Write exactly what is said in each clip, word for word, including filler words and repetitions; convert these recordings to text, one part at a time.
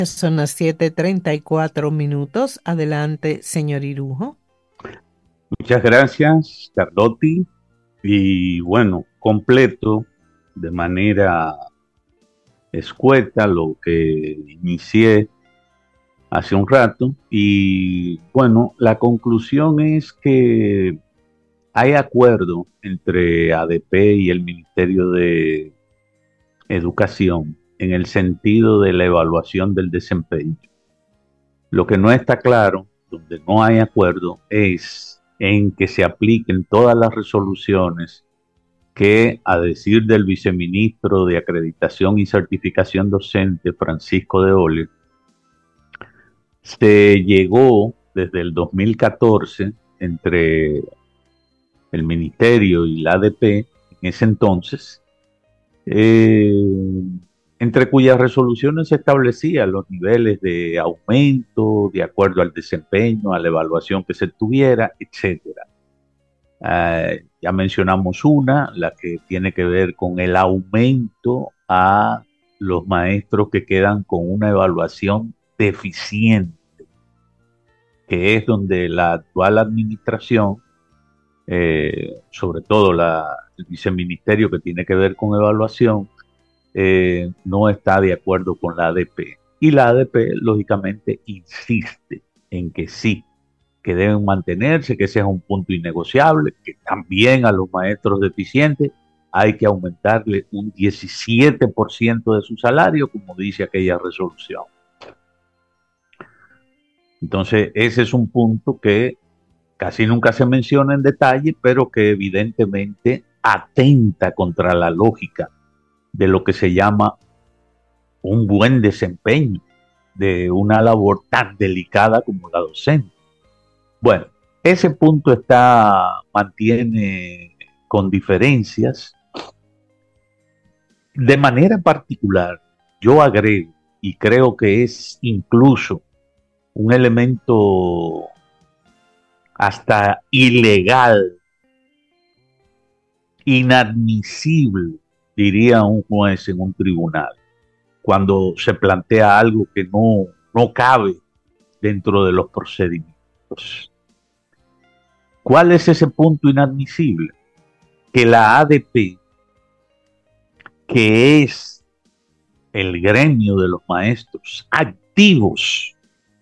Son las siete treinta y cuatro minutos. Adelante, señor Irujo. Muchas gracias, Carlotti. Y bueno, completo de manera escueta lo que inicié hace un rato. Y bueno, la conclusión es que hay acuerdo entre A D P y el Ministerio de Educación en el sentido de la evaluación del desempeño. Lo que no está claro, donde no hay acuerdo, es en que se apliquen todas las resoluciones que, a decir del viceministro de Acreditación y Certificación Docente, Francisco de Olle, se llegó desde el dos mil catorce entre el ministerio y la A D P, en ese entonces, eh, entre cuyas resoluciones se establecían los niveles de aumento de acuerdo al desempeño, a la evaluación que se tuviera, etcétera. Uh, ya mencionamos una, la que tiene que ver con el aumento a los maestros que quedan con una evaluación deficiente, que es donde la actual administración, eh, sobre todo la, el viceministerio que tiene que ver con evaluación, eh, no está de acuerdo con la A D P. Y la A D P, lógicamente, insiste en que sí, que deben mantenerse, que ese es un punto innegociable, que también a los maestros deficientes hay que aumentarle un diecisiete por ciento de su salario, como dice aquella resolución. Entonces, ese es un punto que casi nunca se menciona en detalle, pero que evidentemente atenta contra la lógica de lo que se llama un buen desempeño de una labor tan delicada como la docente. Bueno, ese punto está, mantiene con diferencias. De manera particular, yo agrego, y creo que es incluso un elemento hasta ilegal, inadmisible, diría un juez en un tribunal, cuando se plantea algo que no, no cabe dentro de los procedimientos. ¿Cuál es ese punto inadmisible? Que la A D P, que es el gremio de los maestros activos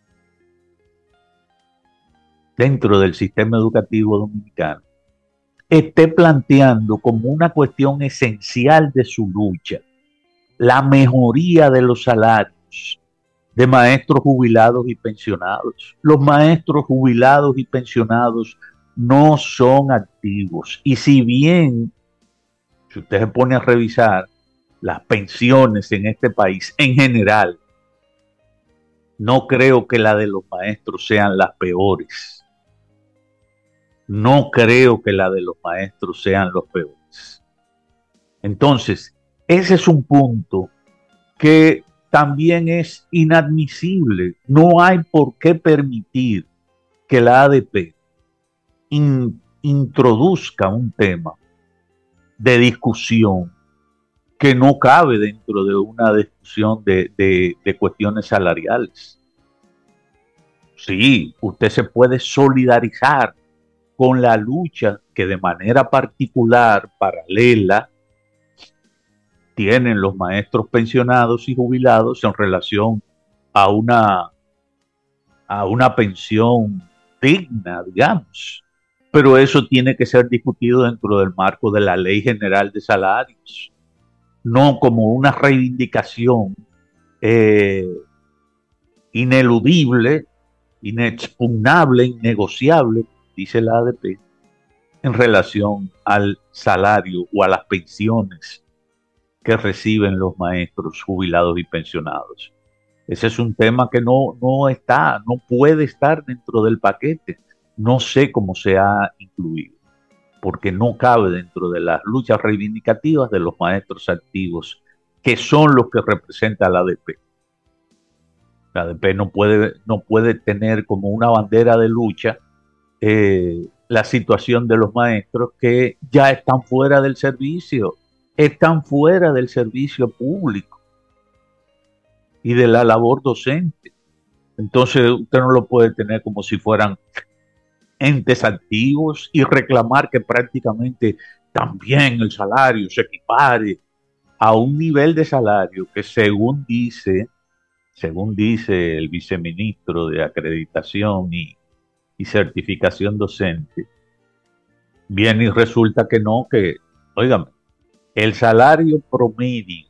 dentro del sistema educativo dominicano, esté planteando como una cuestión esencial de su lucha la mejoría de los salarios de maestros jubilados y pensionados. Los maestros jubilados y pensionados no son activos. Y si bien, si usted se pone a revisar las pensiones en este país en general, no creo que la de los maestros sean las peores. No creo que la de los maestros sean los peores. Entonces, ese es un punto que también es inadmisible. No hay por qué permitir que la A D P in, introduzca un tema de discusión que no cabe dentro de una discusión de, de, de cuestiones salariales. Sí, usted se puede solidarizar con la lucha que de manera particular, paralela, tienen los maestros pensionados y jubilados en relación a una, a una pensión digna, digamos. Pero eso tiene que ser discutido dentro del marco de la Ley General de Salarios, no como una reivindicación eh, ineludible, inexpugnable, innegociable, dice la A D P, en relación al salario o a las pensiones que reciben los maestros jubilados y pensionados. Ese es un tema que no, no está, no puede estar dentro del paquete. No sé cómo se ha incluido, porque no cabe dentro de las luchas reivindicativas de los maestros activos, que son los que representa la A D P. La A D P no puede, no puede tener como una bandera de lucha eh, la situación de los maestros que ya están fuera del servicio, están fuera del servicio público. y de la labor docente. Entonces usted no lo puede tener como si fueran entes activos y reclamar que prácticamente también el salario se equipare a un nivel de salario que según dice, según dice el viceministro de Acreditación y, y Certificación Docente, viene y resulta que no, que, óigame, el salario promedio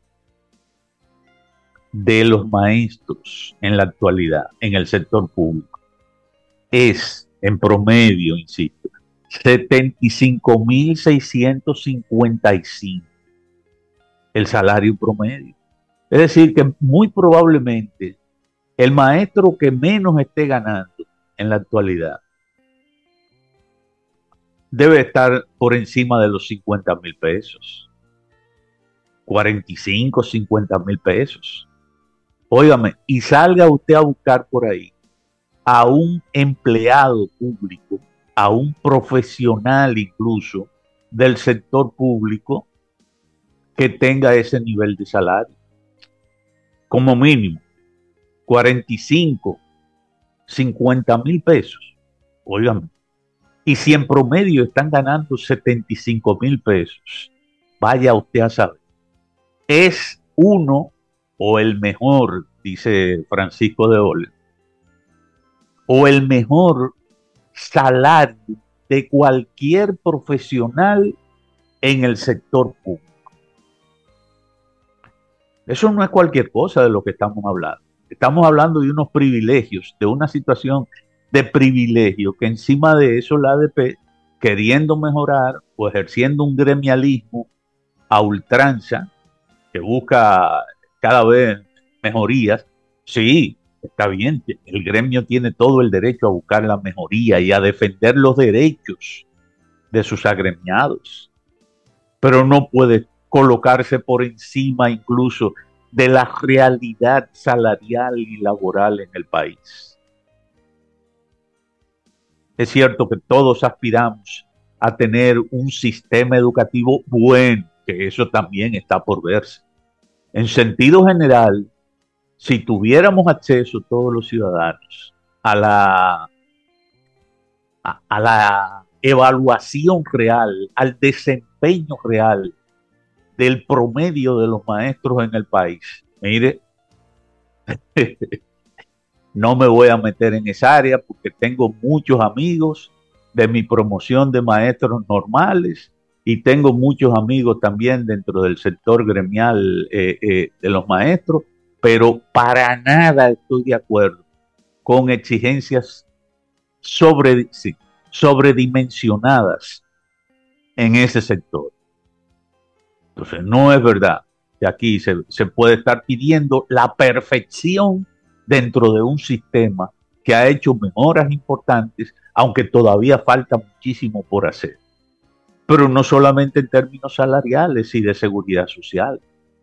de los maestros en la actualidad en el sector público es, en promedio, insisto, setenta y cinco mil seiscientos cincuenta y cinco el salario promedio. Es decir, que muy probablemente el maestro que menos esté ganando en la actualidad debe estar por encima de los cincuenta mil pesos, cuarenta y cinco, cincuenta mil pesos. Óigame, y salga usted a buscar por ahí a un empleado público, a un profesional incluso del sector público que tenga ese nivel de salario. Como mínimo, cuarenta y cinco, cincuenta mil pesos. Óigame. Y si en promedio están ganando setenta y cinco mil pesos, vaya usted a saber. Es uno o el mejor, dice Francisco de Ole, o el mejor salario de cualquier profesional en el sector público. Eso no es cualquier cosa de lo que estamos hablando. Estamos hablando de unos privilegios, de una situación de privilegio, que encima de eso la A D P, queriendo mejorar o ejerciendo un gremialismo a ultranza, que busca cada vez mejorías, sí, está bien, el gremio tiene todo el derecho a buscar la mejoría y a defender los derechos de sus agremiados, pero no puede colocarse por encima incluso de la realidad salarial y laboral en el país. Es cierto que todos aspiramos a tener un sistema educativo bueno, que eso también está por verse. En sentido general, si tuviéramos acceso todos los ciudadanos a la, a, a la evaluación real, al desempeño real del promedio de los maestros en el país, mire, no me voy a meter en esa área porque tengo muchos amigos de mi promoción de maestros normales y tengo muchos amigos también dentro del sector gremial eh, eh, de los maestros, pero para nada estoy de acuerdo con exigencias sobre, sí, sobredimensionadas en ese sector. Entonces, no es verdad que aquí se, se puede estar pidiendo la perfección dentro de un sistema que ha hecho mejoras importantes, aunque todavía falta muchísimo por hacer. Pero no solamente en términos salariales y de seguridad social.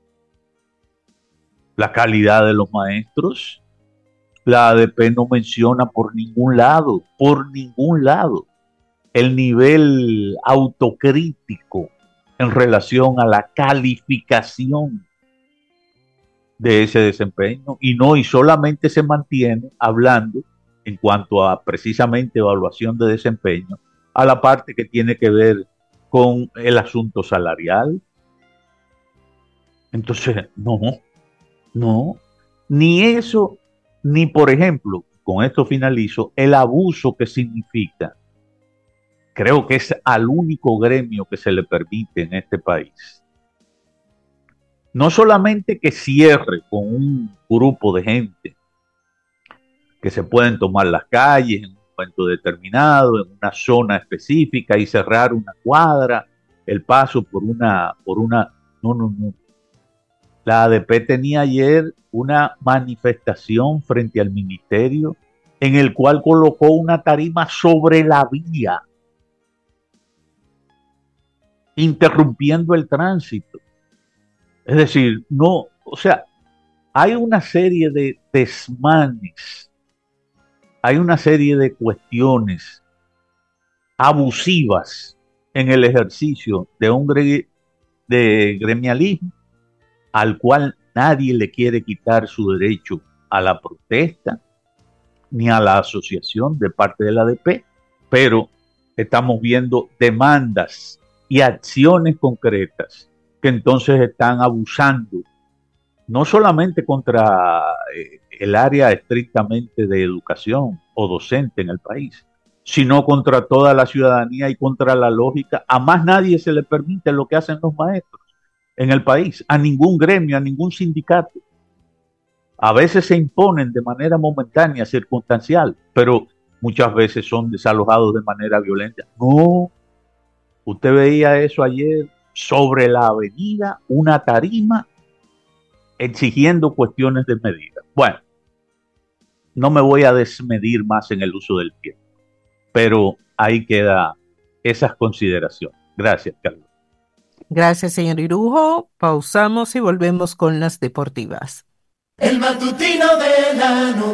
La calidad de los maestros, la A D P no menciona por ningún lado, por ningún lado, el nivel autocrítico en relación a la calificación de ese desempeño, y no, y solamente se mantiene hablando en cuanto a precisamente evaluación de desempeño, a la parte que tiene que ver con el asunto salarial. Entonces, no, no, ni eso, ni por ejemplo, con esto finalizo, el abuso que significa. Creo que es al único gremio que se le permite en este país. No solamente que cierre con un grupo de gente que se pueden tomar las calles en un momento determinado, en una zona específica y cerrar una cuadra, el paso por una, por una, no, no, no. La A D P tenía ayer una manifestación frente al ministerio en el cual colocó una tarima sobre la vía, interrumpiendo el tránsito. Es decir, no, o sea, hay una serie de desmanes, hay una serie de cuestiones abusivas en el ejercicio de un gre de gremialismo al cual Nadie le quiere quitar su derecho a la protesta ni a la asociación de parte de la A D P, pero estamos viendo demandas y acciones concretas que entonces están abusando no solamente contra eh, el área estrictamente de educación o docente en el país, sino contra toda la ciudadanía y contra la lógica. A más nadie se le permite lo que hacen los maestros en el país, a ningún gremio, a ningún sindicato. A veces se imponen de manera momentánea, circunstancial, pero muchas veces son desalojados de manera violenta. No, usted veía eso ayer sobre la avenida, una tarima exigiendo cuestiones de medida. Bueno, no me voy a desmedir más en el uso del tiempo, pero ahí queda esas consideraciones. Gracias, Carlos. Gracias, señor Irujo. Pausamos y volvemos con las deportivas. El matutino de la